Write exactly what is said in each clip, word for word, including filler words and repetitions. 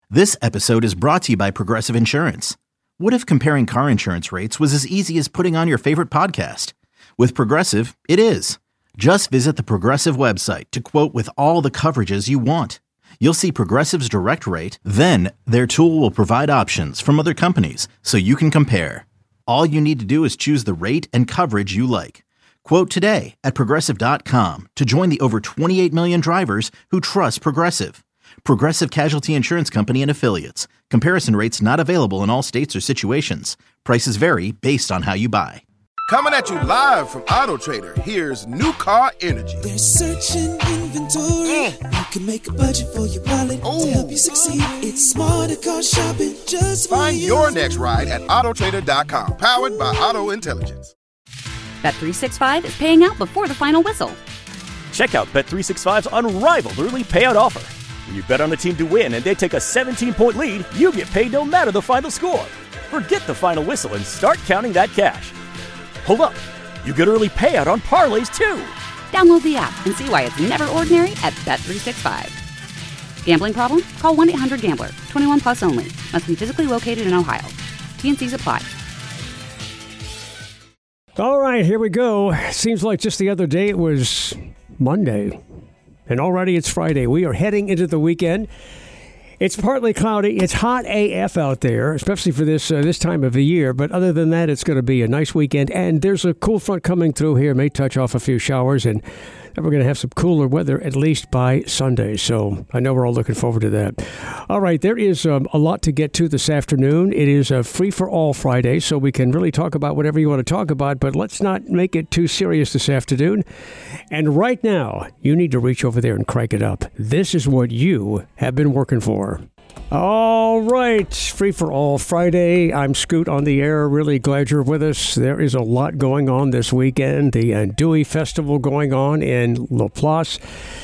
This episode is brought to you by Progressive Insurance. What if comparing car insurance rates was as easy as putting on your favorite podcast? With Progressive, it is. Just visit the Progressive website to quote with all the coverages you want. You'll see Progressive's direct rate, then their tool will provide options from other companies so you can compare. All you need to do is choose the rate and coverage you like. Quote today at progressive dot com to join the over twenty-eight million drivers who trust Progressive. Progressive Casualty Insurance Company and Affiliates. Comparison rates not available in all states or situations. Prices vary based on how you buy. Coming at you live from Auto Trader, here's New Car Energy. They're searching inventory. Mm. You can make a budget for your wallet Ooh. To help you succeed. It's smarter car shopping just for Find you. your next ride at auto trader dot com. Powered by Auto Intelligence. Bet three sixty-five is paying out before the final whistle. Check out Bet three sixty-five's unrivaled early payout offer. When you bet on a team to win and they take a seventeen-point lead, you get paid no matter the final score. Forget the final whistle and start counting that cash. Hold up. You get early payout on parlays, too. Download the app and see why it's never ordinary at Bet three sixty-five. Gambling problem? Call one eight hundred gambler. twenty-one plus only. Must be physically located in Ohio. T N Cs apply. All right, here we go. Seems like just the other day it was Monday. And already it's Friday. We are heading into the weekend. It's partly cloudy. It's hot A F out there, especially for this uh, this time of the year. But other than that, it's going to be a nice weekend. And there's a cool front coming through here. May touch off a few showers. And then we're going to have some cooler weather, at least by Sunday. So I know we're all looking forward to that. All right, there is um, a lot to get to this afternoon. It is a free-for-all Friday, so we can really talk about whatever you want to talk about. But let's not make it too serious this afternoon. And right now, you need to reach over there and crank it up. This is what you have been working for. All right, Free for All Friday. I'm Scoot on the air. Really glad you're with us. There is a lot going on this weekend. The Andouille Festival going on in Laplace.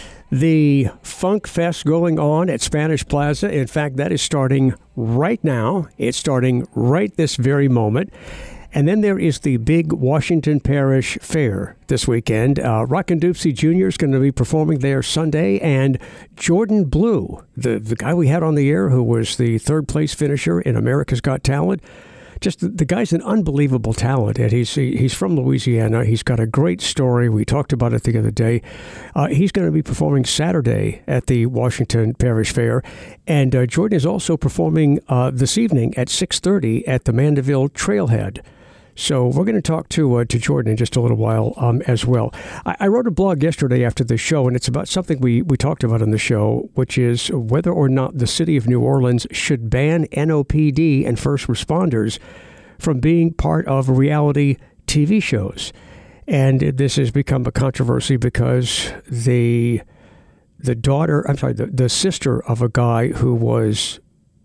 The Funk Fest going on at Spanish Plaza. In fact, that is starting right now. It's starting right this very moment. And then there is the big Washington Parish Fair this weekend. Uh, Rockin' Doopsie Junior is going to be performing there Sunday. And Jordan Blue, the, the guy we had on the air who was the third place finisher in America's Got Talent, just the, the guy's an unbelievable talent. And he's he, he's from Louisiana. He's got a great story. We talked about it the other day. Uh, he's going to be performing Saturday at the Washington Parish Fair. And uh, Jordan is also performing uh, this evening at six thirty at the Mandeville Trailhead. So we're going to talk to uh, to Jordan in just a little while um, as well. I, I wrote a blog yesterday after the show, and it's about something we, we talked about on the show, which is whether or not the city of New Orleans should ban N O P D and first responders from being part of reality T V shows. And this has become a controversy because the the daughter, I'm sorry, the, the sister of a guy who was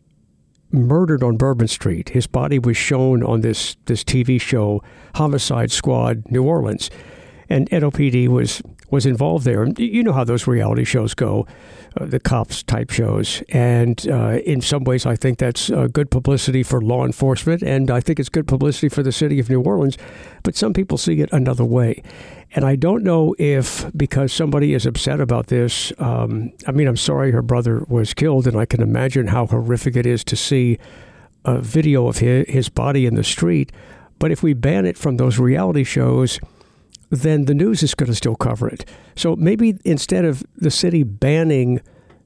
murdered on Bourbon Street. His body was shown on this this T V show, Homicide Squad New Orleans. And N O P D was, was involved there. And you know how those reality shows go, uh, the cops type shows. And uh, in some ways, I think that's uh, good publicity for law enforcement. And I think it's good publicity for the city of New Orleans. But some people see it another way. And I don't know if because somebody is upset about this, um, I mean, I'm sorry her brother was killed, and I can imagine how horrific it is to see a video of his, his body in the street. But if we ban it from those reality shows, then the news is going to still cover it. So maybe instead of the city banning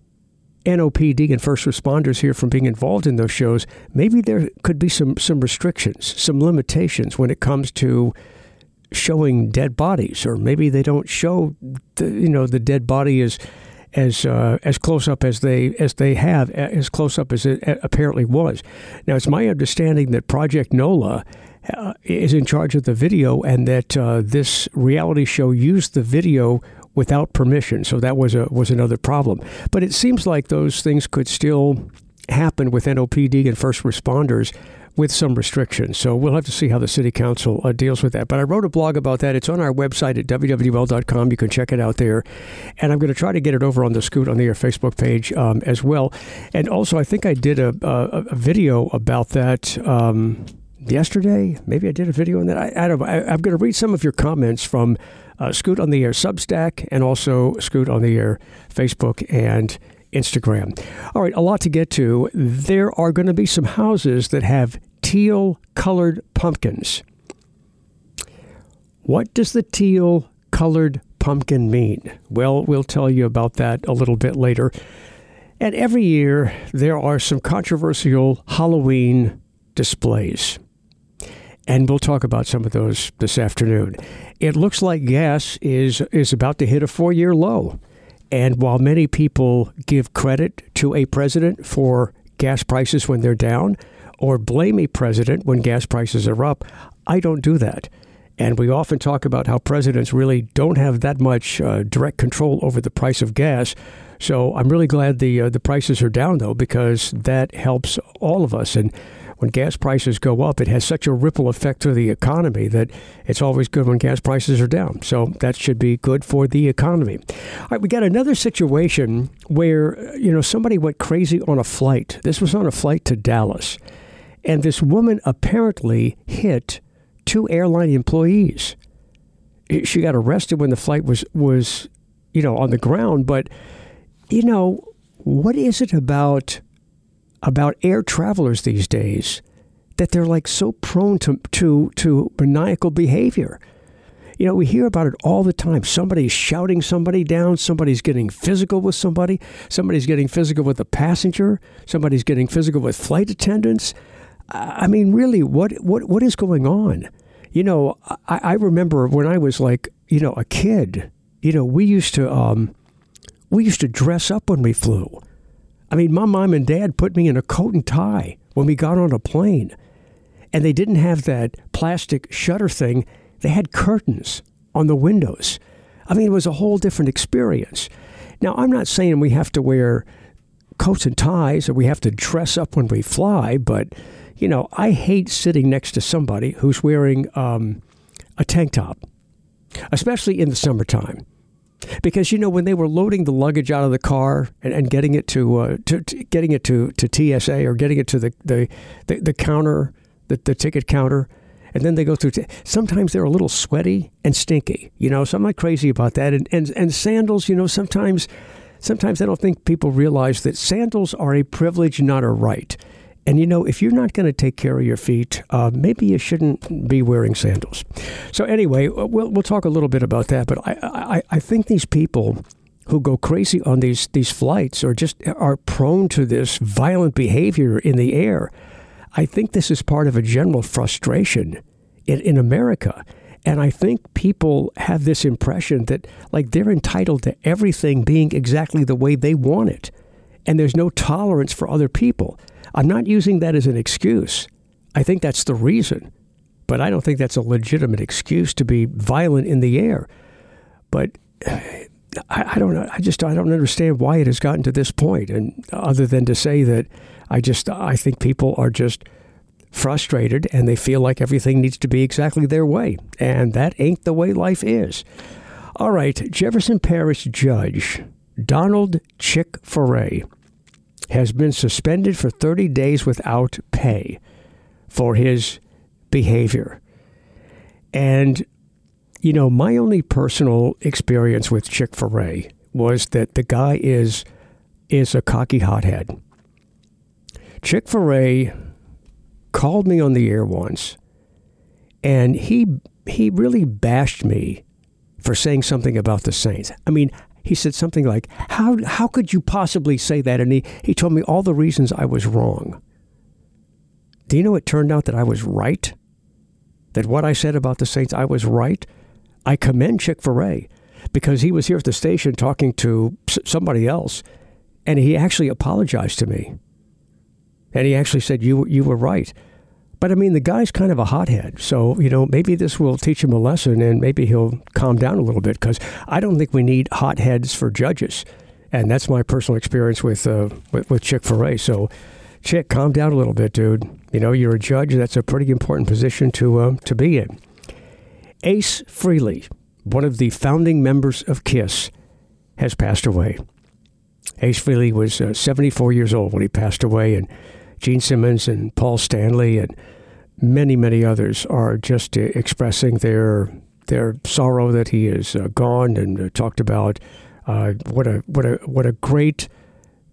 N O P D and first responders here from being involved in those shows, maybe there could be some, some restrictions, some limitations when it comes to showing dead bodies, or maybe they don't show the, you know, the dead body as as uh, as close up as they as they have as close up as it apparently was. Now, it's my understanding that Project NOLA uh, is in charge of the video, and that uh, this reality show used the video without permission. So that was a was another problem. But it seems like those things could still happen with N O P D and first responders, with some restrictions. So we'll have to see how the city council uh, deals with that. But I wrote a blog about that. It's on our website at w w l dot com. You can check it out there. And I'm going to try to get it over on the Scoot on the Air Facebook page um, as well. And also, I think I did a, a, a video about that um, yesterday. Maybe I did a video on that. I, I don't know. I, I'm going to read some of your comments from uh, Scoot on the Air Substack and also Scoot on the Air Facebook and Instagram. All right, a lot to get to. There are going to be some houses that have teal-colored pumpkins. What does the teal-colored pumpkin mean? Well, we'll tell you about that a little bit later. And every year, there are some controversial Halloween displays. And we'll talk about some of those this afternoon. It looks like gas is, is about to hit a four-year low. And while many people give credit to a president for gas prices when they're down, or blame a president when gas prices are up, I don't do that. And we often talk about how presidents really don't have that much uh, direct control over the price of gas. So I'm really glad the uh, the prices are down, though, because that helps all of us. And when gas prices go up, it has such a ripple effect through the economy that it's always good when gas prices are down. So that should be good for the economy. All right, we got another situation where, you know, somebody went crazy on a flight. This was on a flight to Dallas. And this woman apparently hit two airline employees. She got arrested when the flight was, was, you know, on the ground. But, you know, what is it about about air travelers these days that they're like so prone to, to, to maniacal behavior? You know, we hear about it all the time. Somebody's shouting somebody down. Somebody's getting physical with somebody. Somebody's getting physical with a passenger. Somebody's getting physical with flight attendants. I mean, really, what what what is going on? You know, I, I remember when I was like, you know, a kid, you know, we used to um, we used to dress up when we flew. I mean, my mom and dad put me in a coat and tie when we got on a plane. And they didn't have that plastic shutter thing. They had curtains on the windows. I mean, it was a whole different experience. Now, I'm not saying we have to wear coats and ties or we have to dress up when we fly, but you know, I hate sitting next to somebody who's wearing um, a tank top, especially in the summertime. Because, you know, when they were loading the luggage out of the car and, and getting it to, uh, to, to getting it to, to T S A or getting it to the, the, the, the counter, the, the ticket counter, and then they go through, t- sometimes they're a little sweaty and stinky, you know, so I'm not crazy about that. And, and, and sandals, you know, sometimes, sometimes I don't think people realize that sandals are a privilege, not a right. And, you know, if you're not going to take care of your feet, uh, maybe you shouldn't be wearing sandals. So anyway, we'll we'll talk a little bit about that. But I, I, I think these people who go crazy on these, these flights or just are prone to this violent behavior in the air, I think this is part of a general frustration in, in America. And I think people have this impression that, like, they're entitled to everything being exactly the way they want it. And there's no tolerance for other people. I'm not using that as an excuse. I think that's the reason. But I don't think that's a legitimate excuse to be violent in the air. But I, I don't know. I just I don't understand why it has gotten to this point. And other than to say that I just I think people are just frustrated and they feel like everything needs to be exactly their way. And that ain't the way life is. All right. Jefferson Parish Judge Donald Chick Foray has been suspended for thirty days without pay for his behavior. And, you know, my only personal experience with Chick Foray was that the guy is is a cocky hothead. Chick Foray called me on the air once, and he he really bashed me for saying something about the Saints. I mean, he said something like, how how could you possibly say that? And he, he told me all the reasons I was wrong. Do you know it turned out that I was right? That what I said about the Saints, I was right? I commend Chick Foray because he was here at the station talking to s- somebody else, and he actually apologized to me. And he actually said, you you were right. But, I mean, the guy's kind of a hothead. So, you know, maybe this will teach him a lesson and maybe he'll calm down a little bit because I don't think we need hotheads for judges. And that's my personal experience with uh, with, with Chick Foray. So, Chick, calm down a little bit, dude. You know, you're a judge. That's a pretty important position to uh, to be in. Ace Frehley, one of the founding members of KISS, has passed away. Ace Frehley was uh, seventy-four years old when he passed away, and Gene Simmons and Paul Stanley and many, many others are just uh, expressing their their sorrow that he is uh, gone, and uh, talked about uh, what a what a what a great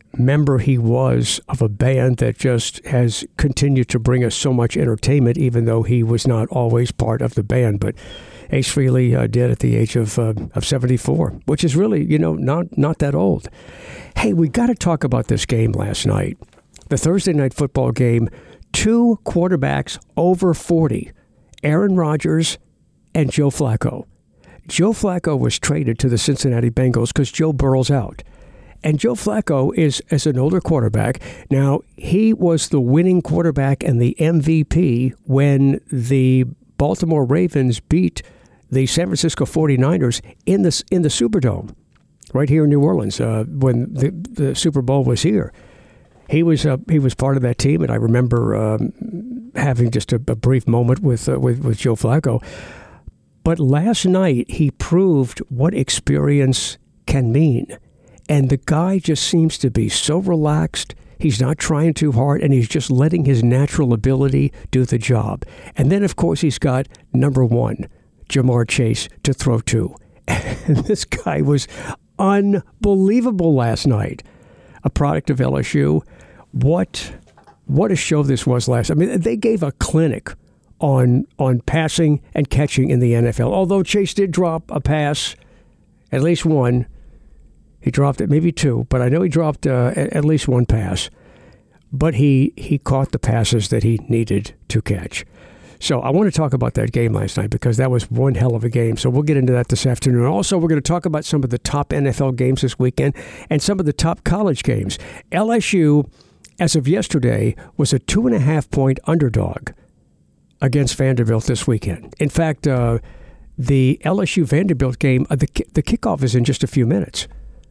member he was of a band that just has continued to bring us so much entertainment, even though he was not always part of the band. But Ace Frehley uh, did at the age of uh, of seventy-four, which is really, you know, not not that old. Hey, we got to talk about this game last night, the Thursday night football game. Two quarterbacks over forty, Aaron Rodgers and Joe Flacco. Joe Flacco was traded to the Cincinnati Bengals because Joe Burrow's out. And Joe Flacco is, is an older quarterback. Now, he was the winning quarterback and the M V P when the Baltimore Ravens beat the San Francisco forty-niners in the, in the Superdome, right here in New Orleans, uh, when the, the Super Bowl was here. He was uh, he was part of that team, and I remember um, having just a, a brief moment with, uh, with with Joe Flacco. But last night, he proved what experience can mean. And the guy just seems to be so relaxed. He's not trying too hard, and he's just letting his natural ability do the job. And then, of course, he's got number one, Jamar Chase, to throw to. And this guy was unbelievable last night. A product of L S U. What what a show this was last. I mean, they gave a clinic on on passing and catching in the N F L. Although Chase did drop a pass, at least one. He dropped it, maybe two, but I know he dropped uh, at least one pass. But he, he caught the passes that he needed to catch. So I want to talk about that game last night because that was one hell of a game. So we'll get into that this afternoon. Also, we're going to talk about some of the top N F L games this weekend and some of the top college games. L S U, as of yesterday, was a two and a half point underdog against Vanderbilt this weekend. In fact, uh, the L S U Vanderbilt game, uh, the the kickoff is in just a few minutes.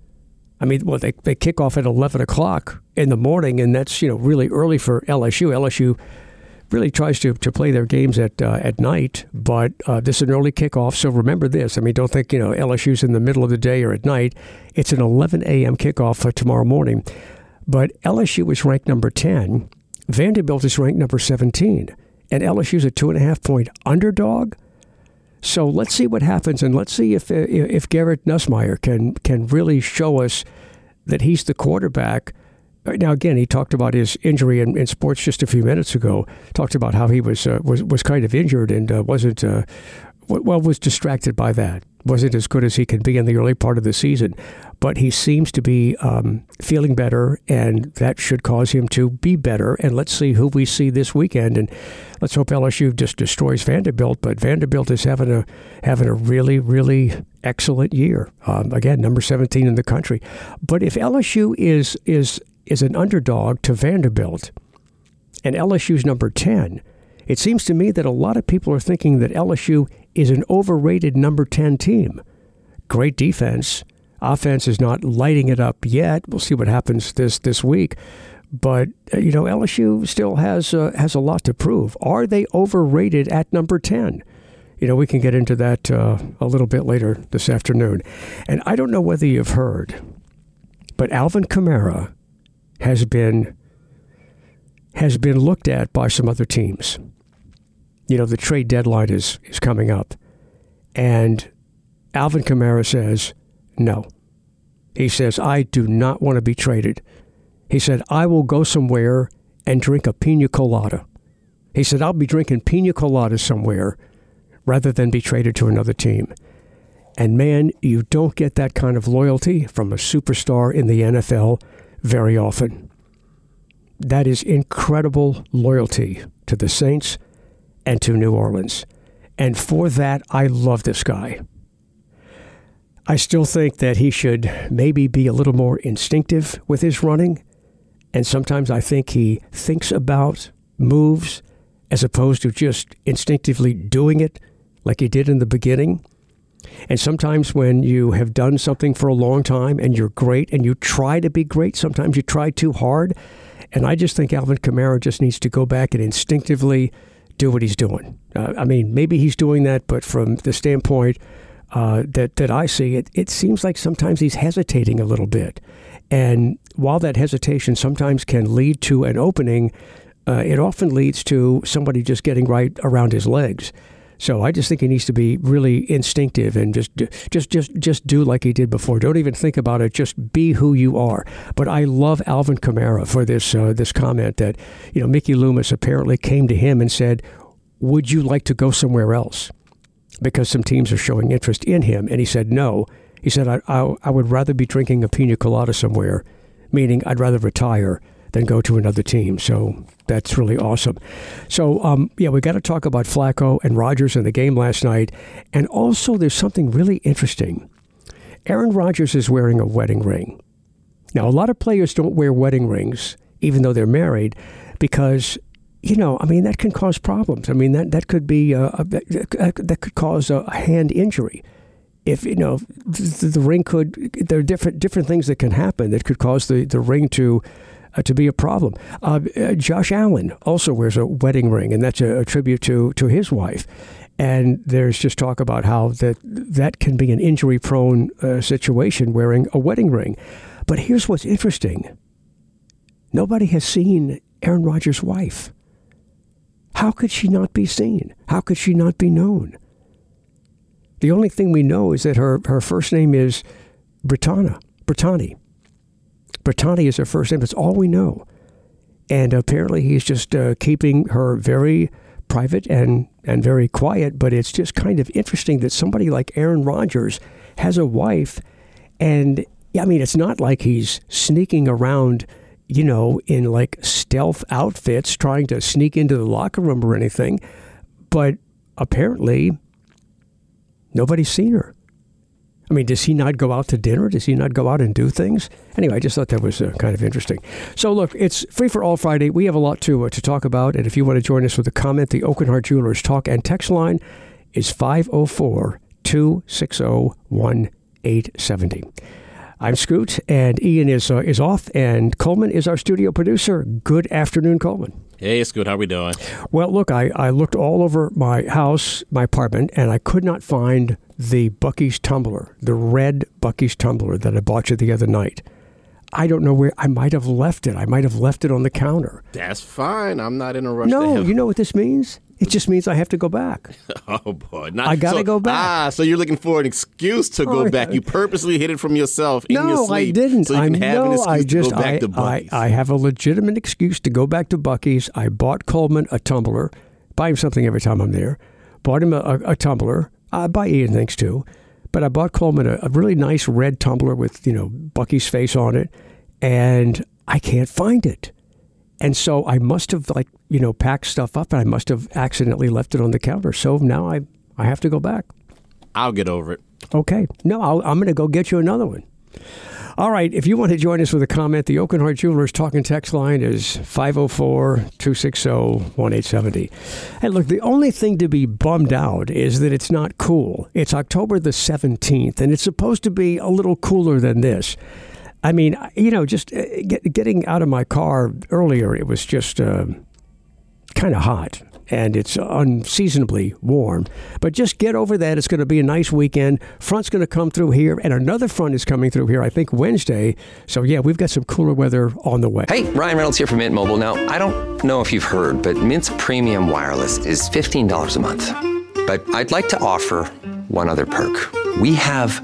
I mean, well, they, they kick off at eleven o'clock in the morning, and that's, you know, really early for L S U. L S U really tries to, to play their games at uh, at night, but uh, this is an early kickoff, so remember this. I mean, don't think, you know, L S U's in the middle of the day or at night. It's an eleven a.m. kickoff for tomorrow morning. But L S U is ranked number ten. Vanderbilt is ranked number seventeen. And L S U's a two and a half point underdog. So let's see what happens, and let's see if if Garrett Nussmeier can can really show us that he's the quarterback. Now, again, he talked about his injury in, in sports just a few minutes ago. Talked about how he was uh, was was kind of injured and uh, wasn't uh, well was distracted by that. Wasn't as good as he could be in the early part of the season. But he seems to be um, feeling better, and that should cause him to be better. And let's see who we see this weekend. And let's hope L S U just destroys Vanderbilt. But Vanderbilt is having a having a really, really excellent year. Um, again, number seventeen in the country. But if L S U is is is an underdog to Vanderbilt, and L S U's number ten, it seems to me that a lot of people are thinking that L S U is an overrated number ten team. Great defense. Offense is not lighting it up yet. We'll see what happens this this week. But, uh, you know, L S U still has uh, has a lot to prove. Are they overrated at number ten? You know, we can get into that uh, a little bit later this afternoon. And I don't know whether you've heard, but Alvin Kamara has been has been looked at by some other teams. You know, the trade deadline is, is coming up. And Alvin Kamara says, no. He says, I do not want to be traded. He said, I will go somewhere and drink a pina colada. He said, I'll be drinking pina coladas somewhere rather than be traded to another team. And man, you don't get that kind of loyalty from a superstar in the N F L very often. That is incredible loyalty to the Saints and to New Orleans. And for that, I love this guy. I still think that he should maybe be a little more instinctive with his running. And sometimes I think he thinks about moves as opposed to just instinctively doing it like he did in the beginning. And sometimes when you have done something for a long time and you're great and you try to be great, sometimes you try too hard. And I just think Alvin Kamara just needs to go back and instinctively do what he's doing. Uh, I mean, maybe he's doing that, but from the standpoint Uh, that, that I see, it, it seems like sometimes he's hesitating a little bit. And while that hesitation sometimes can lead to an opening, uh, it often leads to somebody just getting right around his legs. So I just think he needs to be really instinctive and just just just just do like he did before. Don't even think about it. Just be who you are. But I love Alvin Kamara for this uh, this comment that, you know, Mickey Loomis apparently came to him and said, would you like to go somewhere else? Because some teams are showing interest in him. And he said no. He said, I, I, I would rather be drinking a pina colada somewhere, meaning I'd rather retire than go to another team. So that's really awesome. So, um, yeah, we got to talk about Flacco and Rodgers in the game last night. And also there's something really interesting. Aaron Rodgers is wearing a wedding ring. Now, a lot of players don't wear wedding rings, even though they're married, because, you know, I mean, that can cause problems. I mean, that, that could be, uh, a, that could cause a hand injury. If, you know, the, the ring could, there are different different things that can happen that could cause the, the ring to uh, to be a problem. Uh, uh, Josh Allen also wears a wedding ring, and that's a, a tribute to, to his wife. And there's just talk about how that that can be an injury-prone uh, situation wearing a wedding ring. But here's what's interesting. Nobody has seen Aaron Rodgers' wife. How could she not be seen? How could she not be known? The only thing we know is that her, her first name is Brittana, Brittany. Brittany is her first name. That's all we know. And apparently he's just uh, keeping her very private and, and very quiet. But it's just kind of interesting that somebody like Aaron Rodgers has a wife. And, I mean, it's not like he's sneaking around, you know, in like stealth outfits trying to sneak into the locker room or anything. But apparently nobody's seen her. I mean, does he not go out to dinner? Does he not go out and do things? Anyway, I just thought that was uh, kind of interesting. So, look, it's Free for All Friday. We have a lot to uh, to talk about. And if you want to join us with a comment, the Oak and Hart Jewelers talk and text line is five oh four, two six oh, one eight seven oh. I'm Scoot, and Ian is uh, is off, and Coleman is our studio producer. Good afternoon, Coleman. Hey, Scoot, how we doing? Well, look, I, I looked all over my house, my apartment, and I could not find the Buc-ee's tumbler, the red Buc-ee's tumbler that I bought you the other night. I don't know where. I might have left it. I might have left it on the counter. That's fine. I'm not in a rush. No, to you know what this means? It just means I have to go back. Oh, boy. Not, I got to so, go back. Ah, so you're looking for an excuse to go oh, back. You purposely hid it from yourself in no, your sleep. I didn't. So you can I have know, an excuse I just, to go back I, to Buc-ee's. I, I have a legitimate excuse to go back to Buc-ee's. I bought Coleman a tumbler. Buy him something every time I'm there. Bought him a, a, a tumbler. I buy Ian things, too. But I bought Coleman a, a really nice red tumbler with, you know, Buc-ee's face on it. And I can't find it. And so I must have, like, you know, packed stuff up, and I must have accidentally left it on the counter. So now I, I have to go back. I'll get over it. Okay. No, I'll, I'm going to go get you another one. All right. If you want to join us with a comment, the Oak and Hart Jewelers talking text line is five oh four, two six oh, one eight seven oh. Hey, look, the only thing to be bummed out is that it's not cool. It's October the seventeenth, and it's supposed to be a little cooler than this. I mean, you know, just get, getting out of my car earlier, it was just uh, kind of hot, and it's unseasonably warm. But just get over that. It's going to be a nice weekend. Front's going to come through here, and another front is coming through here, I think, Wednesday. So, yeah, we've got some cooler weather on the way. Hey, Ryan Reynolds here from Mint Mobile. Now, I don't know if you've heard, but Mint's premium wireless is fifteen dollars a month. But I'd like to offer one other perk. We have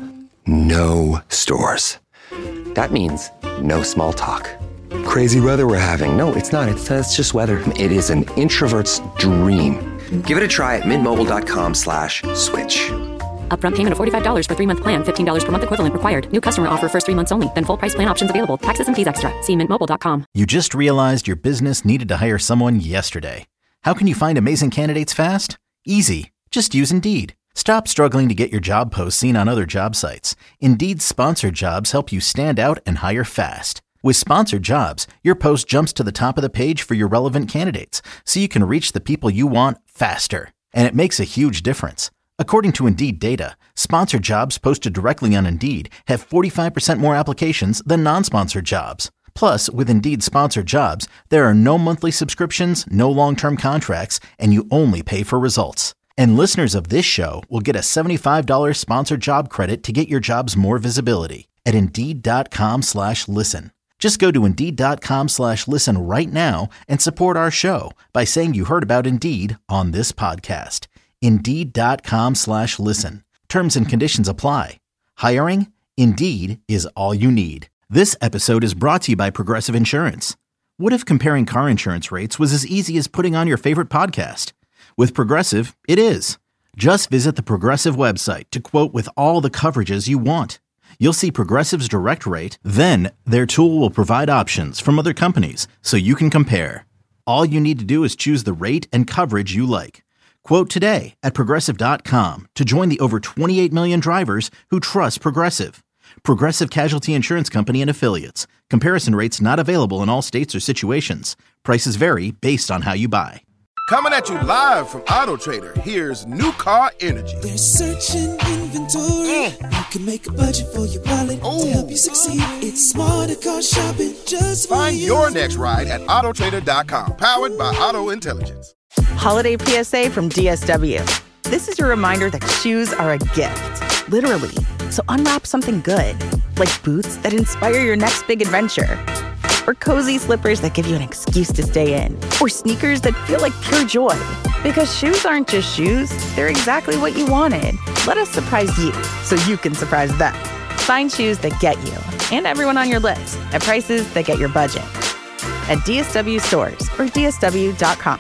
no stores. That means no small talk. Crazy weather we're having. No, it's not. It's, uh, it's just weather. It is an introvert's dream. Give it a try at mintmobile.com slash switch. Upfront payment of forty-five dollars for three-month plan. fifteen dollars per month equivalent required. New customer offer first three months only. Then full price plan options available. Taxes and fees extra. See mint mobile dot com. You just realized your business needed to hire someone yesterday. How can you find amazing candidates fast? Easy. Just use Indeed. Stop struggling to get your job posts seen on other job sites. Indeed's sponsored jobs help you stand out and hire fast. With sponsored jobs, your post jumps to the top of the page for your relevant candidates, so you can reach the people you want faster. And it makes a huge difference. According to Indeed data, sponsored jobs posted directly on Indeed have forty-five percent more applications than non-sponsored jobs. Plus, with Indeed sponsored jobs, there are no monthly subscriptions, no long-term contracts, and you only pay for results. And listeners of this show will get a seventy-five dollars sponsored job credit to get your jobs more visibility at Indeed.com slash listen. Just go to Indeed.com slash listen right now and support our show by saying you heard about Indeed on this podcast. Indeed.com slash listen. Terms and conditions apply. Hiring? Indeed is all you need. This episode is brought to you by Progressive Insurance. What if comparing car insurance rates was as easy as putting on your favorite podcast? With Progressive, it is. Just visit the Progressive website to quote with all the coverages you want. You'll see Progressive's direct rate, then their tool will provide options from other companies so you can compare. All you need to do is choose the rate and coverage you like. Quote today at Progressive dot com to join the over twenty-eight million drivers who trust Progressive. Progressive Casualty Insurance Company and Affiliates. Comparison rates not available in all states or situations. Prices vary based on how you buy. Coming at you live from Auto Trader, here's New Car Energy. They're searching inventory. Mm. You can make a budget for your wallet Ooh. to help you succeed. It's smarter car shopping just for Find you. your next ride at Auto Trader dot com. Powered by Auto Intelligence. Holiday P S A from D S W. This is your reminder that shoes are a gift, literally. So unwrap something good, like boots that inspire your next big adventure, or cozy slippers that give you an excuse to stay in, or sneakers that feel like pure joy. Because shoes aren't just shoes, they're exactly what you wanted. Let us surprise you so you can surprise them. Find shoes that get you and everyone on your list at prices that get your budget at D S W stores or D S W dot com.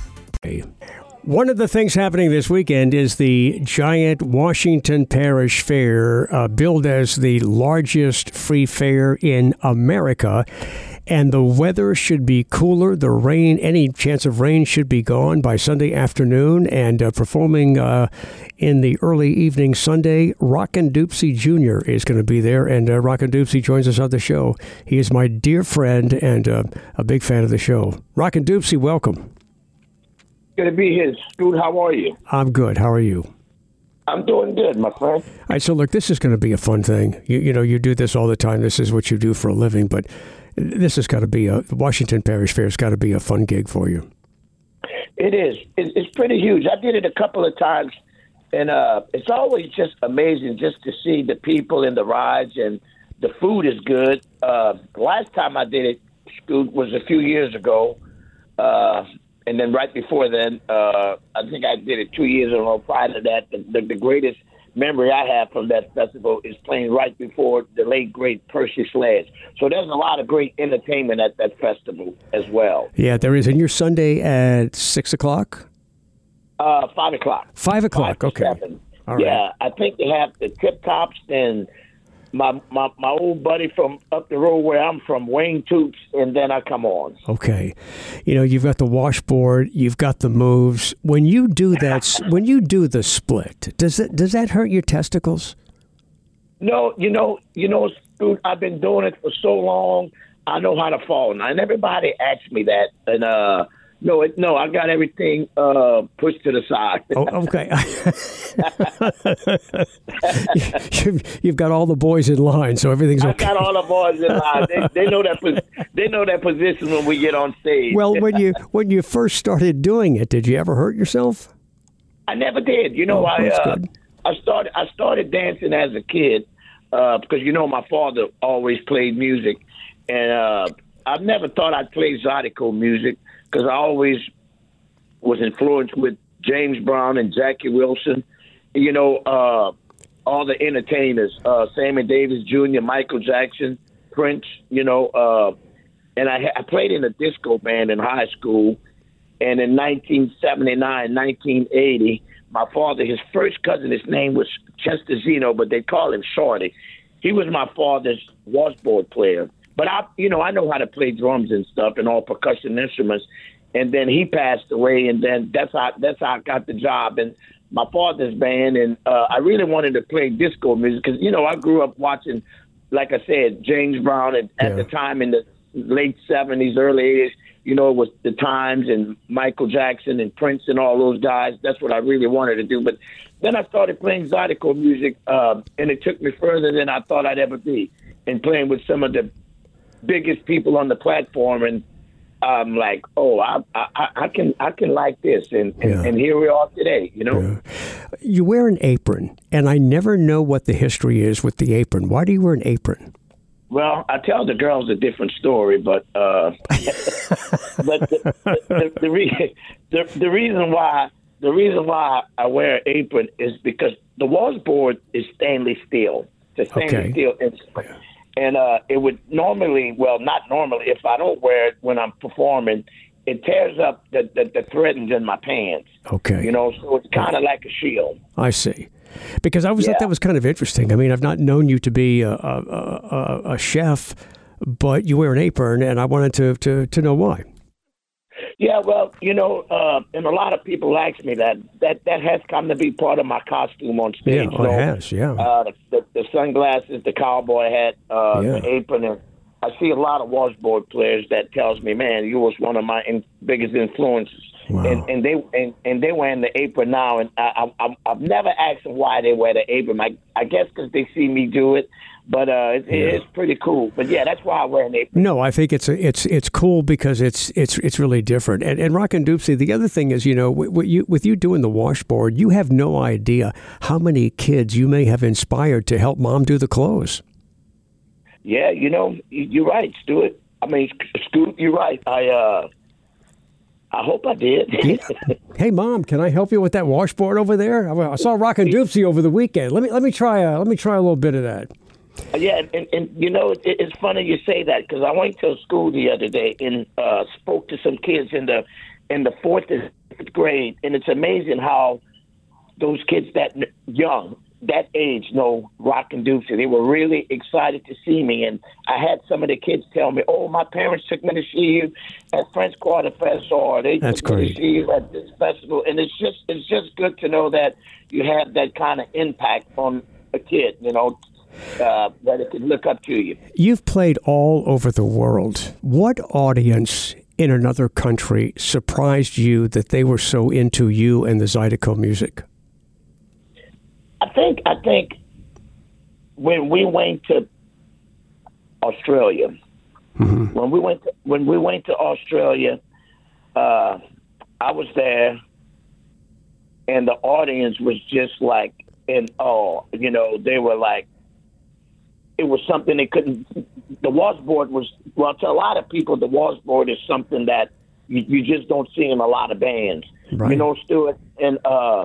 One of the things happening this weekend is the giant Washington Parish Fair, uh, billed as the largest free fair in America. And the weather should be cooler. The rain, any chance of rain should be gone by Sunday afternoon. And uh, performing uh, in the early evening Sunday, Rockin' Doopsie Junior is going to be there. And uh, Rockin' Doopsie joins us on the show. He is my dear friend and uh, a big fan of the show. Rockin' Doopsie, welcome. Good to be here, Scoot. How are you? I'm good. How are you? I'm doing good, my friend. All right, so look, this is going to be a fun thing. You, you know, you do this all the time. This is what you do for a living, but this has got to be a Washington Parish Fair. It's got to be a fun gig for you. It is. It, it's pretty huge. I did it a couple of times, and uh, it's always just amazing just to see the people and the rides, and the food is good. Uh, last time I did it, Scoot, was a few years ago. Uh, And then right before then, uh, I think I did it two years in a row. Prior to that, the, the, the greatest memory I have from that festival is playing right before the late, great Percy Sledge. So there's a lot of great entertainment at that festival as well. Yeah, there is. And your Sunday at six o'clock? Uh, five o'clock. Five o'clock, five okay. Seven. All right. Yeah, I think they have the Tip Tops and my, my my old buddy from up the road where I'm from, Wayne Toops, and then I come on. Okay. You know, you've got the washboard, you've got the moves. When you do that, when you do the split, does it does that hurt your testicles? No, you know, you know, Scoot, I've been doing it for so long. I know how to fall now, and everybody asks me that, and uh, no, it, no, I got everything uh, pushed to the side. Oh, okay. you've, you've got all the boys in line, so everything's okay. I got all the boys in line. They, they know that. Pos- they know that position when we get on stage. Well, when you when you first started doing it, did you ever hurt yourself? I never did. You know, oh, I uh, good. I started I started dancing as a kid uh, because you know my father always played music, and uh, I've never thought I'd play Zydeco music because I always was influenced with James Brown and Jackie Wilson. You know, uh, all the entertainers, uh, Sammy Davis Junior, Michael Jackson, Prince. You know, uh, and I, I played in a disco band in high school. And in nineteen seventy-nine, nineteen eighty, my father, his first cousin, his name was Chester Zeno, but they call him Shorty. He was my father's washboard player. But I, you know, I know how to play drums and stuff and all percussion instruments. And then he passed away, and then that's how that's how I got the job in my father's band. And uh, I really wanted to play disco music because, you know, I grew up watching, like I said, James Brown at, yeah. at the time in the late seventies, early eighties. You know, it was the Times and Michael Jackson and Prince and all those guys. That's what I really wanted to do. But then I started playing Zydeco music, uh, and it took me further than I thought I'd ever be. And playing with some of the biggest people on the platform, and I'm like, oh, I, I, I can, I can like this, and, and, yeah. and here we are today. You know, yeah. You wear an apron, and I never know what the history is with the apron. Why do you wear an apron? Well, I tell the girls a different story, but uh, but the the, the, re- the the reason why the reason why I wear an apron is because the washboard is stainless steel. It's a stainless Okay. steel instrument. And uh, it would normally, well, not normally, if I don't wear it when I'm performing, it tears up the, the, the threadings in my pants. Okay. You know, so it's kind of like a shield. I see. Because I always Yeah. thought that was kind of interesting. I mean, I've not known you to be a, a, a, a chef, but you wear an apron, and I wanted to, to, to know why. Yeah, well, you know, uh, and a lot of people ask me that. That that has come to be part of my costume on stage. Yeah, you oh, it know. has, yeah. Uh, the, the, the sunglasses, the cowboy hat, uh, Yeah. the apron. And I see a lot of washboard players that tells me, man, you was one of my in, biggest influences. Wow. And, and they and, and they wearing the apron now, and I, I, I've never asked them why they wear the apron. I, I guess because they see me do it, but uh, it, Yeah. it's pretty cool. But yeah, that's why I wear an apron. No, I think it's a, it's it's cool because it's it's it's really different. And and Rockin' Doopsie, the other thing is, you know, with you with you doing the washboard, you have no idea how many kids you may have inspired to help mom do the clothes. Yeah, you know, you- you're right, Stuart. I mean, Scoot, you're right. I uh, I hope I did. Hey, mom, can I help you with that washboard over there? I I saw Rockin' Doopsie over the weekend. Let me let me try a let me try a little bit of that. Yeah, and, and you know, it, it's funny you say that because I went to school the other day and uh, spoke to some kids in the in the fourth and fifth grade, and it's amazing how those kids that n- young, that age, know Rockin' Doopsie. They were really excited to see me, and I had some of the kids tell me, "Oh, my parents took me to see you at French Quarter Fest, or they That's took me great. to see you at this festival." And it's just it's just good to know that you have that kind of impact on a kid, you know. Uh, that it can look up to you. You've played all over the world. What audience in another country surprised you that they were so into you and the Zydeco music? I think I think when we went to Australia, Mm-hmm. when we went to, when we went to Australia, uh, I was there, and the audience was just like in awe. You know, they were like, it was something they couldn't. The washboard was, well, to a lot of people, the washboard is something that you, you just don't see in a lot of bands. Right. You know, Stuart, and uh,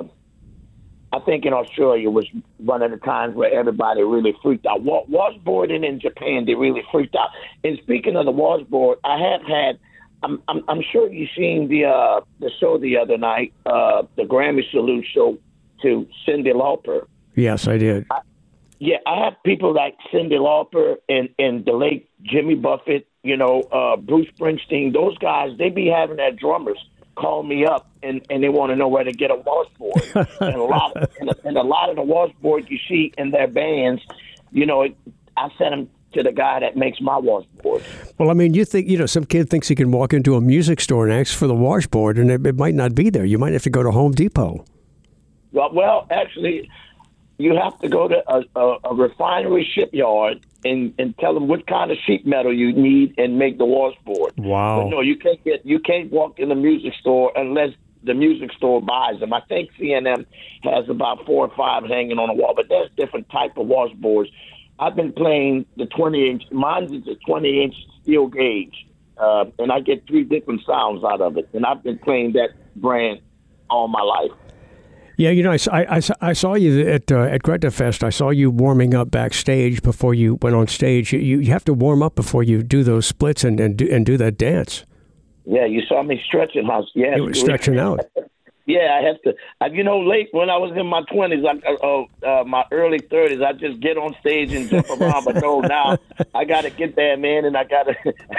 I think in Australia was one of the times where everybody really freaked out. Wa- Washboarding in Japan, they really freaked out. And speaking of the washboard, I have had. I'm I'm, I'm sure you've seen the uh, the show the other night, uh, the Grammy Salute show to Cyndi Lauper. Yes, I did. Yeah, I have people like Cyndi Lauper and, and the late Jimmy Buffett, you know, uh, Bruce Springsteen. Those guys, they be having their drummers call me up and, and they want to know where to get a washboard. and a lot of, and, a, and a lot of the washboard you see in their bands, you know, it, I send them to the guy that makes my washboard. Well, I mean, you think, you know, some kid thinks he can walk into a music store and ask for the washboard, and it, it might not be there. You might have to go to Home Depot. Well, well actually, you have to go to a, a, a refinery shipyard and, and tell them what kind of sheet metal you need and make the washboard. Wow. But no, you can't get you can't walk in the music store unless the music store buys them. I think C and M has about four or five hanging on the wall, but there's different type of washboards. I've been playing the twenty inch. Mine's is a twenty inch steel gauge, uh, and I get three different sounds out of it. And I've been playing that brand all my life. Yeah, you know, I, I, I saw you at uh, at Greta Fest. I saw you warming up backstage before you went on stage. You, you have to warm up before you do those splits and, and, do, and do that dance. Yeah, you saw me stretching, House. Yeah, You were stretching out. Yeah, I have to. I, you know, late when I was in my twenties, I, uh, uh, my early thirties, I just get on stage and jump around. But no, now I got to get there, man, and I got to,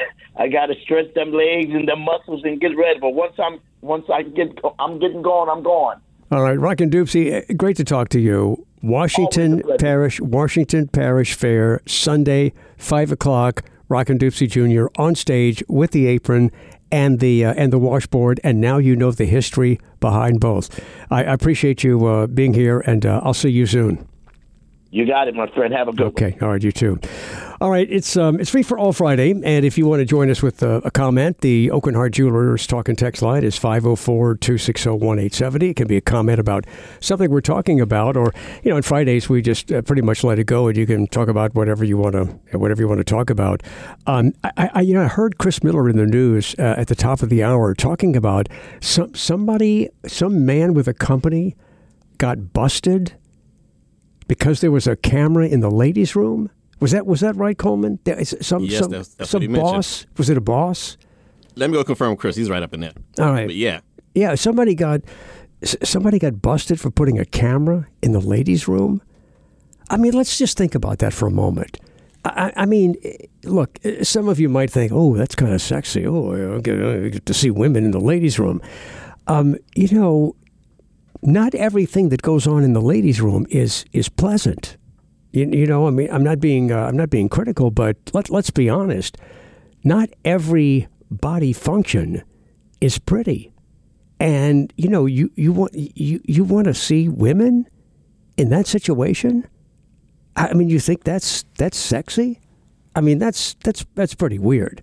I got to stretch them legs and them muscles and get ready. But once I'm, once I get, I'm getting going, I'm going. All right, Rockin' Doopsie, great to talk to you. Washington Parish, Washington Parish Fair, Sunday, five o'clock. Rockin' Doopsie Junior on stage with the apron and the uh, and the washboard, and now you know the history behind both. I, I appreciate you uh, being here, and uh, I'll see you soon. You got it, my friend. Have a good okay. one. Okay. All right. You too. All right. It's um, it's free for all Friday. And if you want to join us with a, a comment, the Oak and Hart Jewelers Talk and Text line is five oh four, two six oh, one eight seven oh. It can be a comment about something we're talking about, or, you know, on Fridays, we just uh, pretty much let it go and you can talk about whatever you want to, whatever you want to talk about. Um, I, I, you know, I heard Chris Miller in the news uh, at the top of the hour talking about some, somebody, some man with a company got busted because there was a camera in the ladies' room. Was that was that right, Coleman? There is some yes, some, that's, that's some what he boss. mentioned. Was it a boss? Let me go confirm with Chris. He's right up in there. All right. But yeah. Yeah, somebody got somebody got busted for putting a camera in the ladies' room. I mean, let's just think about that for a moment. I, I mean, look, some of you might think, "Oh, that's kind of sexy. Oh, I get, I get to see women in the ladies' room." Um, you know. Not everything that goes on in the ladies' room is is pleasant. You, you know, I mean, I'm not being uh, I'm not being critical, but let let's be honest. Not every body function is pretty, and you know, you you want you you want to see women in that situation. I mean, you think that's that's sexy? I mean, that's that's that's pretty weird.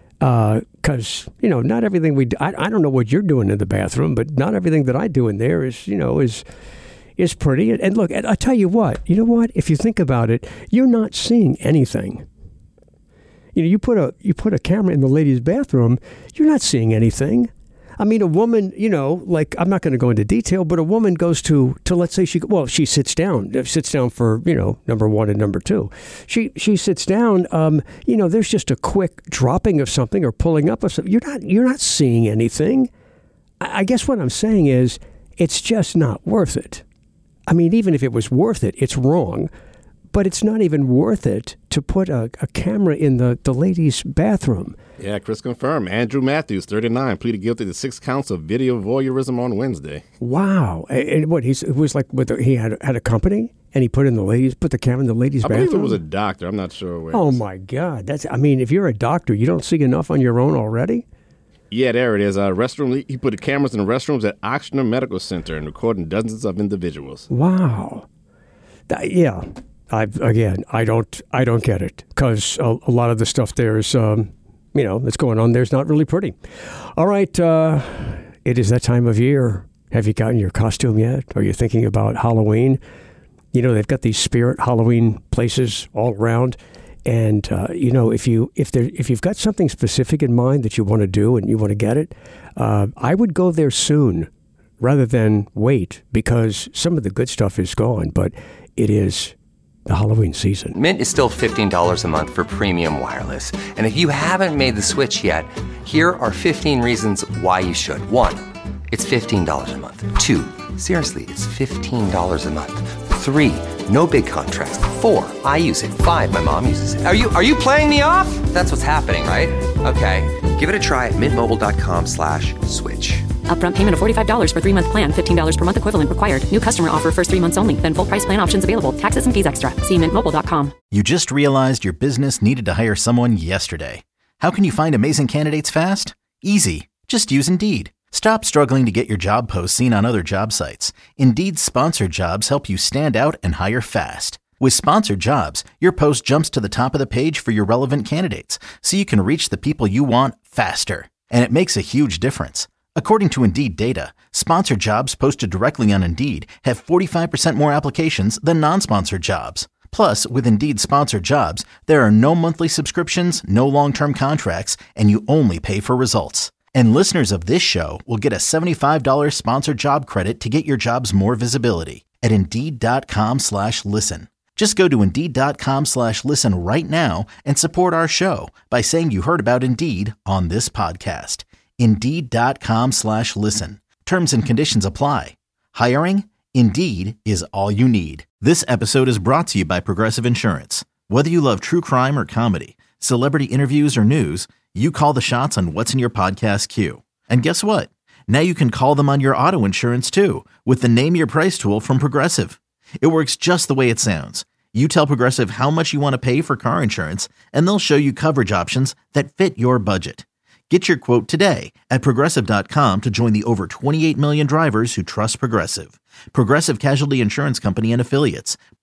Because, uh, you know, not everything we do, I, I don't know what you're doing in the bathroom, but not everything that I do in there is, you know, is is pretty. And, and look, and I'll tell you what, you know what? If you think about it, you're not seeing anything. You know, you put a you put a camera in the ladies' bathroom, you're not seeing anything. I mean, a woman, you know, like, I'm not going to go into detail, but a woman goes to, to let's say she, well, she sits down, sits down for, you know, number one and number two. She she sits down, um, you know, there's just a quick dropping of something or pulling up of something. You're not, you're not seeing anything. I, I guess what I'm saying is it's just not worth it. I mean, even if it was worth it, it's wrong. But it's not even worth it to put a, a camera in the, the ladies' bathroom. Yeah, Chris confirmed. Andrew Matthews, thirty-nine, pleaded guilty to six counts of video voyeurism on Wednesday. Wow. And, and what, he's, it was like with the, he had had a company and he put in the ladies, put the camera in the ladies' I bathroom? I believe it was a doctor. I'm not sure where. Oh, my God. That's. I mean, if you're a doctor, you don't see enough on your own already? Yeah, there it is. Uh, restroom. He put the cameras in the restrooms at Ochsner Medical Center and recording dozens of individuals. Wow. That, yeah. I again, I don't, I don't get it because a, a lot of the stuff there is, um, you know, that's going on there is not really pretty. All right, uh, it is that time of year. Have you gotten your costume yet? Are you thinking about Halloween? You know, they've got these spirit Halloween places all around, and uh, you know, if you if there if you've got something specific in mind that you want to do and you want to get it, uh, I would go there soon rather than wait because some of the good stuff is gone, but it is the Halloween season. Mint is still fifteen dollars a month for premium wireless. And if you haven't made the switch yet, here are fifteen reasons why you should. One, it's fifteen dollars a month. Two, seriously, it's fifteen dollars a month. Three, no big contracts. Four, I use it. Five, my mom uses it. Are you are you playing me off? That's what's happening, right? Okay, give it a try at mintmobile.com slash switch. Upfront payment of forty-five dollars for three-month plan, fifteen dollars per month equivalent required. New customer offer first three months only. Then full price plan options available. Taxes and fees extra. See mint mobile dot com. You just realized your business needed to hire someone yesterday. How can you find amazing candidates fast? Easy. Just use Indeed. Stop struggling to get your job posts seen on other job sites. Indeed's sponsored jobs help you stand out and hire fast. With sponsored jobs, your post jumps to the top of the page for your relevant candidates, so you can reach the people you want faster. And it makes a huge difference. According to Indeed data, sponsored jobs posted directly on Indeed have forty-five percent more applications than non-sponsored jobs. Plus, with Indeed sponsored jobs, there are no monthly subscriptions, no long-term contracts, and you only pay for results. And listeners of this show will get a seventy-five dollars sponsored job credit to get your jobs more visibility at Indeed.com slash listen. Just go to Indeed.com slash listen right now and support our show by saying you heard about Indeed on this podcast. Indeed.com slash listen. Terms and conditions apply. Hiring? Indeed is all you need. This episode is brought to you by Progressive Insurance. Whether you love true crime or comedy, celebrity interviews or news, you call the shots on what's in your podcast queue. And guess what? Now you can call them on your auto insurance too with the Name Your Price tool from Progressive. It works just the way it sounds. You tell Progressive how much you want to pay for car insurance, and they'll show you coverage options that fit your budget. Get your quote today at Progressive dot com to join the over twenty-eight million drivers who trust Progressive. Progressive Casualty Insurance Company and Affiliates.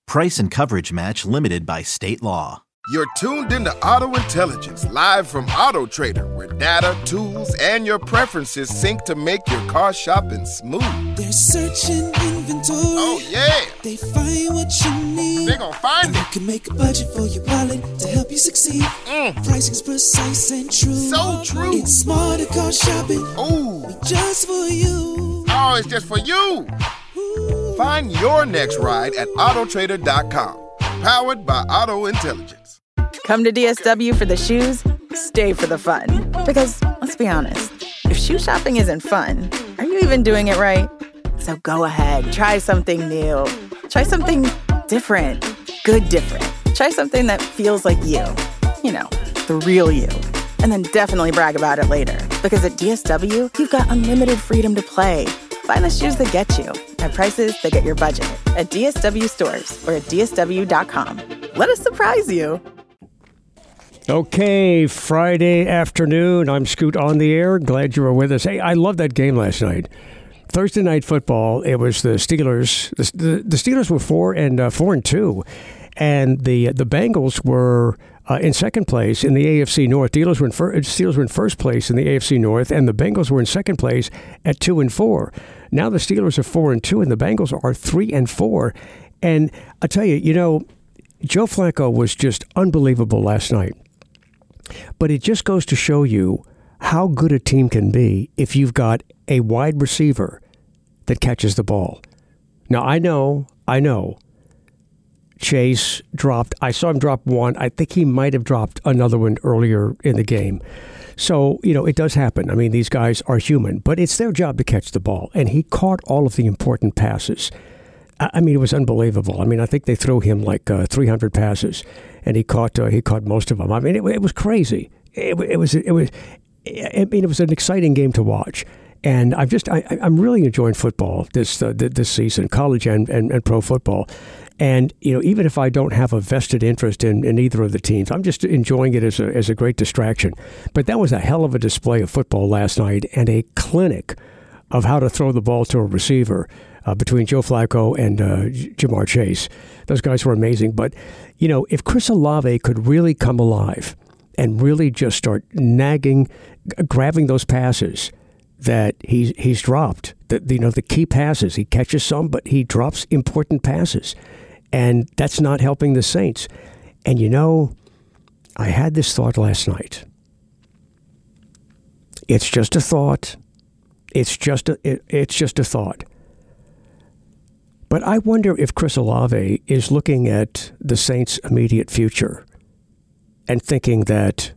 Price and coverage match limited by state law. You're tuned into Auto Intelligence, live from Auto Trader, where data, tools, and your preferences sync to make your car shopping smooth. They're searching inventory. Oh, yeah. They find what you need. They're gonna find and it. You can make a budget for your wallet to help you succeed. Mm. Pricing's precise and true. So true. It's smarter car shopping. Ooh. Just for you. Oh, it's just for you. Ooh. Find your next ride at auto trader dot com. Powered by Auto Intelligence. Come to D S W for the shoes, stay for the fun. Because, let's be honest, if shoe shopping isn't fun, are you even doing it right? So go ahead, try something new. Try something different. Good different. Try something that feels like you. You know, the real you. And then definitely brag about it later. Because at D S W, you've got unlimited freedom to play. Find the shoes that get you at prices that get your budget at D S W stores or at D S W dot com. Let us surprise you. Okay, Friday afternoon. I'm Scoot on the air. Glad you were with us. Hey, I loved that game last night. Thursday night football. It was the Steelers. The, the, the Steelers were four and uh, four and two, and the the Bengals were uh, in second place in the A F C North. Steelers were in fir- Steelers were in first place in the A F C North, and the Bengals were in second place at two and four. Now the Steelers are four and two, and the Bengals are three and four. And I tell you, you know, Joe Flacco was just unbelievable last night. But it just goes to show you how good a team can be if you've got a wide receiver that catches the ball. Now, I know, I know, Chase dropped, I saw him drop one. I think he might have dropped another one earlier in the game. So, you know, it does happen. I mean, these guys are human, but it's their job to catch the ball. And he caught all of the important passes. I mean, it was unbelievable. I mean, I think they threw him like uh, three hundred passes, and he caught uh, he caught most of them. I mean, it, it was crazy. It, it was it was. I mean, it was an exciting game to watch, and I've just I, I'm really enjoying football this uh, this season, college and, and, and pro football. And you know, even if I don't have a vested interest in, in either of the teams, I'm just enjoying it as a as a great distraction. But that was a hell of a display of football last night, and a clinic of how to throw the ball to a receiver. Uh, between Joe Flacco and uh, Jamar Chase. Those guys were amazing. But, you know, if Chris Olave could really come alive and really just start nagging, g- grabbing those passes that he's, he's dropped, the, you know, the key passes, he catches some, but he drops important passes. And that's not helping the Saints. And, you know, I had this thought last night. It's just a thought. It's just a, it, it's just a thought. But I wonder if Chris Olave is looking at the Saints' immediate future and thinking that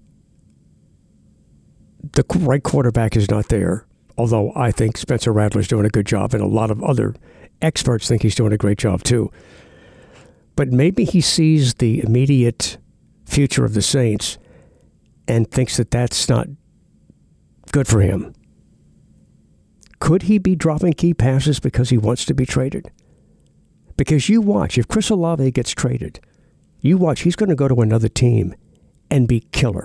the right quarterback is not there, although I think Spencer Rattler's doing a good job, and a lot of other experts think he's doing a great job too. But maybe he sees the immediate future of the Saints and thinks that that's not good for him. Could he be dropping key passes because he wants to be traded? Because you watch, if Chris Olave gets traded, you watch, he's going to go to another team and be killer.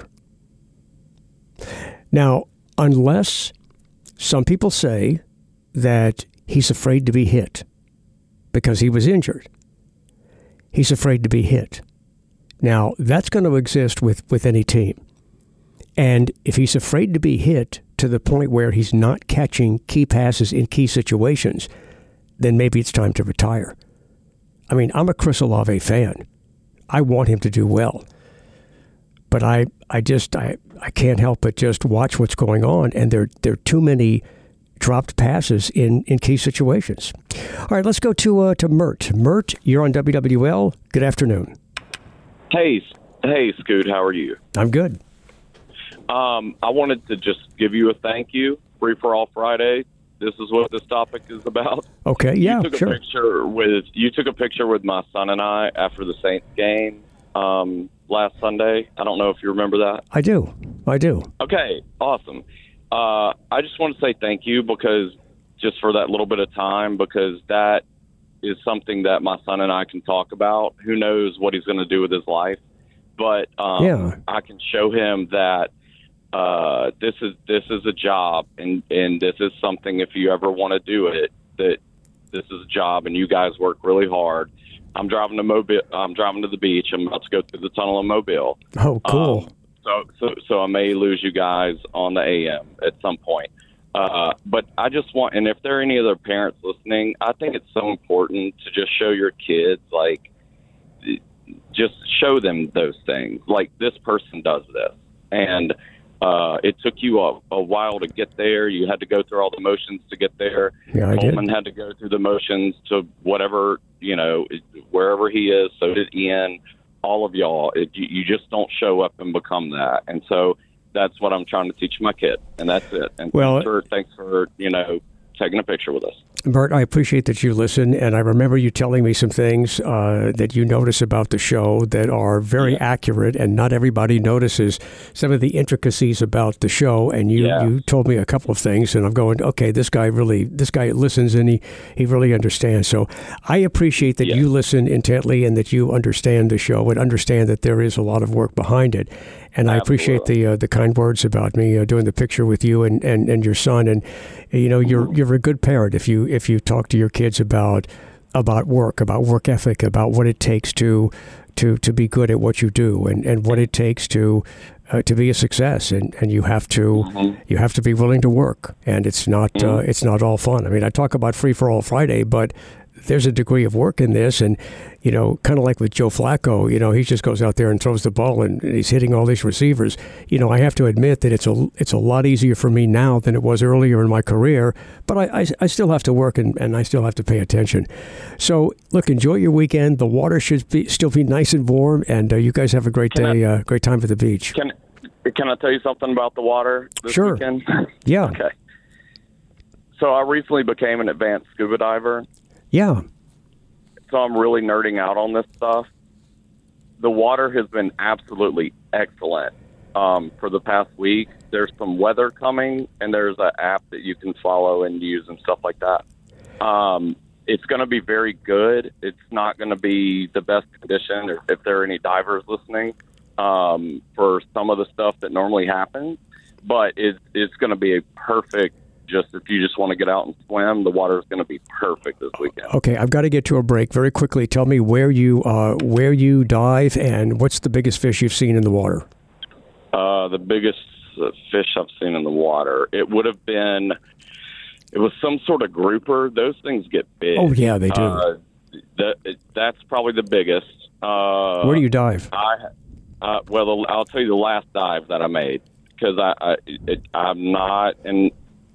Now, unless some people say that he's afraid to be hit because he was injured. He's afraid to be hit. Now, that's going to exist with, with any team. And if he's afraid to be hit to the point where he's not catching key passes in key situations, then maybe it's time to retire. I mean, I'm a Chris Olave fan. I want him to do well. But I, I just I, I can't help but just watch what's going on, and there there are too many dropped passes in, in key situations. All right, let's go to uh, to Mert. Mert, you're on W W L. Good afternoon. Hey, hey, Scoot, how are you? I'm good. Um, I wanted to just give you a thank you. Free for All Friday. This is what this topic is about. Okay, yeah, you took sure. A picture with, you took a picture with my son and I after the Saints game um, last Sunday. I don't know if you remember that. I do. I do. Okay, awesome. Uh, I just want to say thank you because just for that little bit of time, because that is something that my son and I can talk about. Who knows what he's going to do with his life. But um, yeah. I can show him that Uh, this is this is a job, and, and this is something, if you ever want to do it, that this is a job, and you guys work really hard. I'm driving to Mobile. I'm driving to the beach. I'm about to go through the tunnel in Mobile. Oh, cool. Um, so, so, so I may lose you guys on the A M at some point. Uh, but I just want, and if there are any other parents listening, I think it's so important to just show your kids, like, just show them those things. Like, this person does this. And uh, it took you a, a while to get there. You had to go through all the motions to get there. Yeah, I Coleman did. had to go through the motions to whatever, you know, wherever he is. So did Ian. All of y'all. It, you, you just don't show up and become that. And so that's what I'm trying to teach my kid, and that's it. And well, sure, thanks for, you know, taking a picture with us. Bert, I appreciate that you listen, and I remember you telling me some things uh, that you notice about the show that are very yeah. accurate, and not everybody notices some of the intricacies about the show. And you, yeah. you told me a couple of things, and I'm going, okay, this guy really, this guy listens, and he, he really understands. So I appreciate that yeah. you listen intently and that you understand the show and understand that there is a lot of work behind it. And I appreciate the uh, the kind words about me uh, doing the picture with you and, and, and your son. And you know, you're you're a good parent if you if you talk to your kids about about work, about work ethic, about what it takes to to, to be good at what you do, and, and what it takes to uh, to be a success. And, and you have to mm-hmm. you have to be willing to work. And it's not mm-hmm. uh, it's not all fun. I mean, I talk about Free for All Friday, but there's a degree of work in this. And, you know, kind of like with Joe Flacco, you know, he just goes out there and throws the ball and he's hitting all these receivers. You know, I have to admit that it's a it's a lot easier for me now than it was earlier in my career, but I, I, I still have to work and, and I still have to pay attention. So, look, enjoy your weekend. The water should be, still be nice and warm, and uh, you guys have a great can day, I, uh, great time at the beach. Can, can I tell you something about the water this sure. weekend? Yeah. Okay. So I recently became an advanced scuba diver. Yeah. So I'm really nerding out on this stuff. The water has been absolutely excellent um, for the past week. There's some weather coming, and there's an app that you can follow and use and stuff like that. Um, it's going to be very good. It's not going to be the best condition, or if there are any divers listening, um, for some of the stuff that normally happens. But it, it's going to be a perfect, just if you just want to get out and swim, the water is going to be perfect this weekend. Okay, I've got to get to a break very quickly. Tell me where you uh, where you dive and what's the biggest fish you've seen in the water? Uh, the biggest uh, fish I've seen in the water, it would have been, it was some sort of grouper. Those things get big. Oh, yeah, they do. Uh, that, that's probably the biggest. Uh, where do you dive? I, uh, well, I'll tell you the last dive that I made, because I, I, it, I'm not in...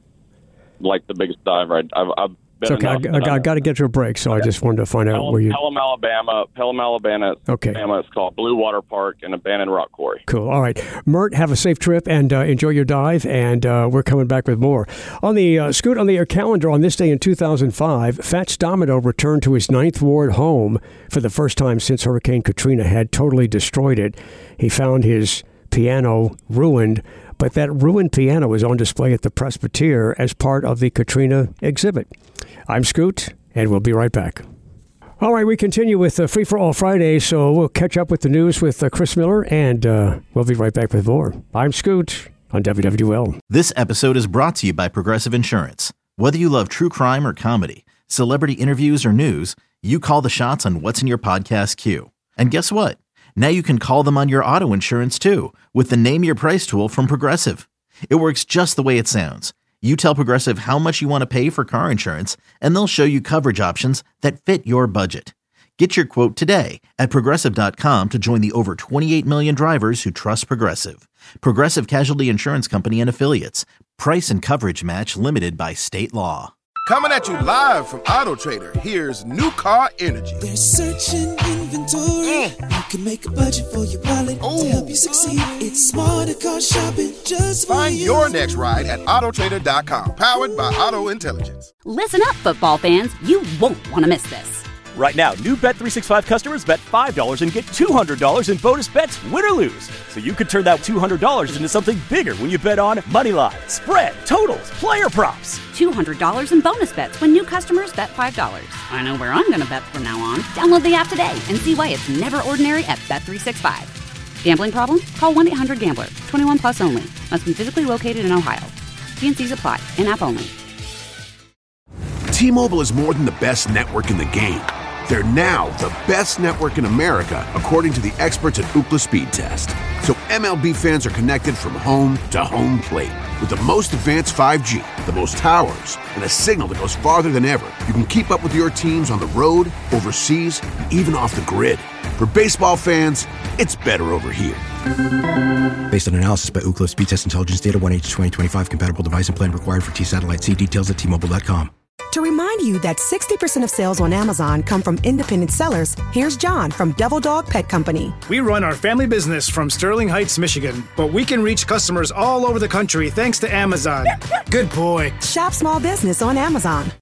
like the biggest diver. I, I've, I've been it's okay. I, I, I got to get to a break, so okay. I just wanted to find out Pelham, where you. Pelham, Alabama. Pelham, Alabama. Okay. Alabama. It's called Blue Water Park, an abandoned rock quarry. Cool. All right, Mert, have a safe trip and uh, enjoy your dive. And uh, we're coming back with more on the uh, Scoot on the Air calendar. On this day in two thousand five, Fats Domino returned to his Ninth Ward home for the first time since Hurricane Katrina had totally destroyed it. He found his piano ruined. But that ruined piano is on display at the Presbyterian as part of the Katrina exhibit. I'm Scoot, and we'll be right back. All right, we continue with uh, Free for All Friday, so we'll catch up with the news with uh, Chris Miller, and uh, we'll be right back with more. I'm Scoot on W W L. This episode is brought to you by Progressive Insurance. Whether you love true crime or comedy, celebrity interviews or news, you call the shots on what's in your podcast queue. And guess what? Now you can call them on your auto insurance, too, with the Name Your Price tool from Progressive. It works just the way it sounds. You tell Progressive how much you want to pay for car insurance, and they'll show you coverage options that fit your budget. Get your quote today at Progressive dot com to join the over twenty-eight million drivers who trust Progressive. Progressive Casualty Insurance Company and Affiliates. Price and coverage match limited by state law. Coming at you live from Auto Trader, here's New Car Energy. They're searching inventory. Mm. You can make a budget for your wallet Ooh. To help you succeed. It's smarter car shopping just for Find you. your next ride at Auto Trader dot com. Powered by Auto Intelligence. Listen up, football fans. You won't want to miss this. Right now, new Bet three sixty-five customers bet five dollars and get two hundred dollars in bonus bets, win or lose. So you could turn that two hundred dollars into something bigger when you bet on moneyline, spread, totals, player props. two hundred dollars in bonus bets when new customers bet five dollars. I know where I'm going to bet from now on. Download the app today and see why it's never ordinary at Bet three sixty-five. Gambling problem? Call one eight hundred gambler. twenty-one plus only. Must be physically located in Ohio. T N Cs apply. In-app only. T-Mobile is more than the best network in the game. They're now the best network in America, according to the experts at Ookla Speed Test. So M L B fans are connected from home to home plate. With the most advanced five G, the most towers, and a signal that goes farther than ever, you can keep up with your teams on the road, overseas, and even off the grid. For baseball fans, it's better over here. Based on analysis by Ookla Speed Test Intelligence Data, one H twenty twenty-five compatible device and plan required for T-Satellite. See details at T Mobile dot com. To remind you that sixty percent of sales on Amazon come from independent sellers, here's John from Devil Dog Pet Company. We run our family business from Sterling Heights, Michigan, but we can reach customers all over the country thanks to Amazon. Good boy. Shop small business on Amazon.